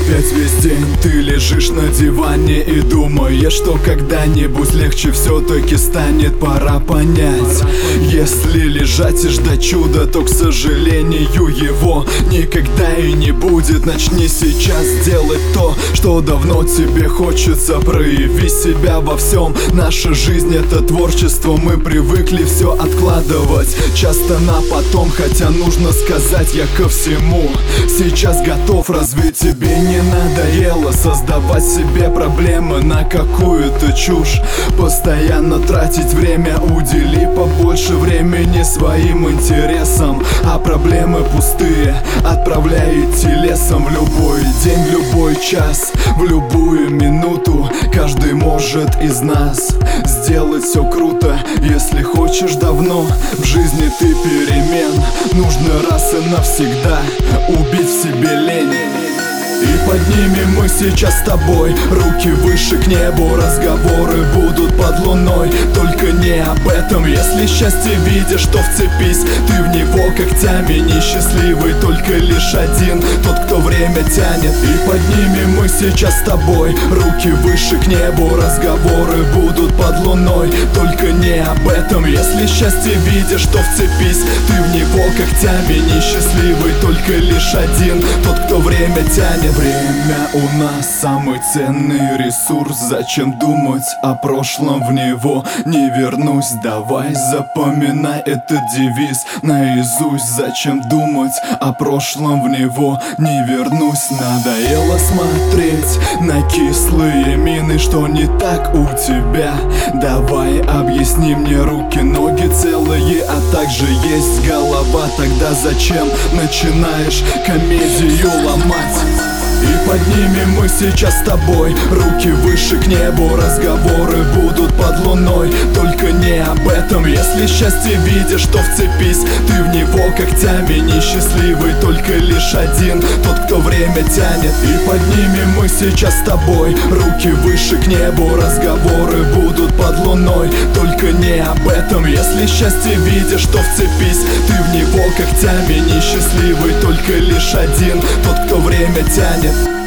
опять весь день ты лежишь на диване и думаешь, что когда-нибудь легче все-таки станет. Пора понять, если лежать и ждать чуда, то, к сожалению, его никогда и не будет. Начни сейчас делать то, что давно тебе хочется. Прояви себя во всем. Наша жизнь — это творчество. Мы привыкли все откладывать, часто на потом. Хотя нужно сказать, я ко всему сейчас готов. Разве тебе не надоело создавать себе проблемы на какую-то чушь? Постоянно тратить время, удели побольше времени своим интересам. А проблемы пустые отправляй идти лесом. В любой день, в любой час, в любую минуту каждый может из нас сделать все круто. Если хочешь давно в жизни ты перемен, нужно раз и навсегда убить в себе лень. И поднимем мы сейчас с тобой руки выше к небу. Разговоры будут под луной, только не об этом. Если счастье видишь, то вцепись ты в него когтями. Несчастливый только лишь один, тот, кто время тянет. И поднимем мы сейчас с тобой руки выше к небу. Разговоры будут под луной, только не об этом. Если счастье видишь, то вцепись ты в него когтями. Несчастливый только лишь один, тот, кто время тянет. Время у нас самый ценный ресурс. Зачем думать о прошлом, в него не вернусь. Давай запоминай этот девиз наизусть. Зачем думать о прошлом, в него не вернусь. Надоело смотреть на кислые мины. Что не так у тебя? Давай объясни мне. Руки, ноги целые, а также есть голова. Тогда зачем начинаешь комедию ломать? И поднимем мы сейчас с тобой руки выше к небу. Разговоры будут под луной, только не об этом. Если счастье видишь, то вцепись ты в него когтями. Несчастливый только лишь один, тот, кто время тянет. И поднимем мы сейчас с тобой руки выше к небу. Разговоры будут под луной, только не об этом. Если счастье видишь, то вцепись ты в него когтями. Несчастливый только лишь один, тот, кто время тянет.